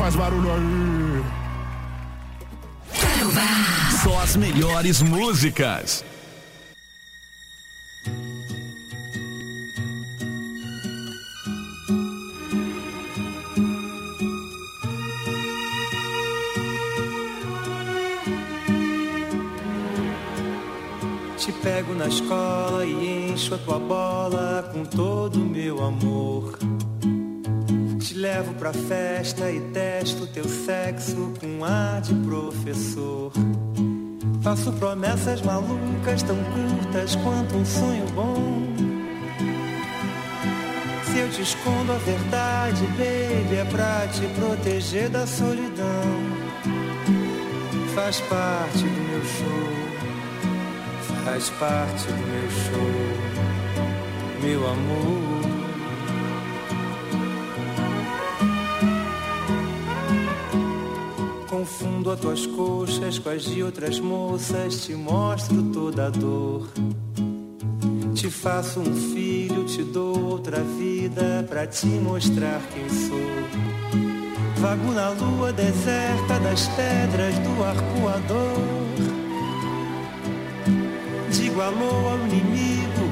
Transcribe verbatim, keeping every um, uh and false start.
faz barulho aí. Só as melhores músicas. Te pego na escola e encho a tua bola com todo o meu amor. Te levo pra festa e testo teu sexo com ar de professor. Faço promessas malucas tão curtas quanto um sonho bom. Se eu te escondo a verdade, baby, é pra te proteger da solidão. Faz parte do meu show. Faz parte do meu show, meu amor. Confundo as tuas coxas com as de outras moças, te mostro toda a dor. Te faço um filho, te dou outra vida pra te mostrar quem sou. Vago na lua deserta das pedras do arcoador. Digo alô ao inimigo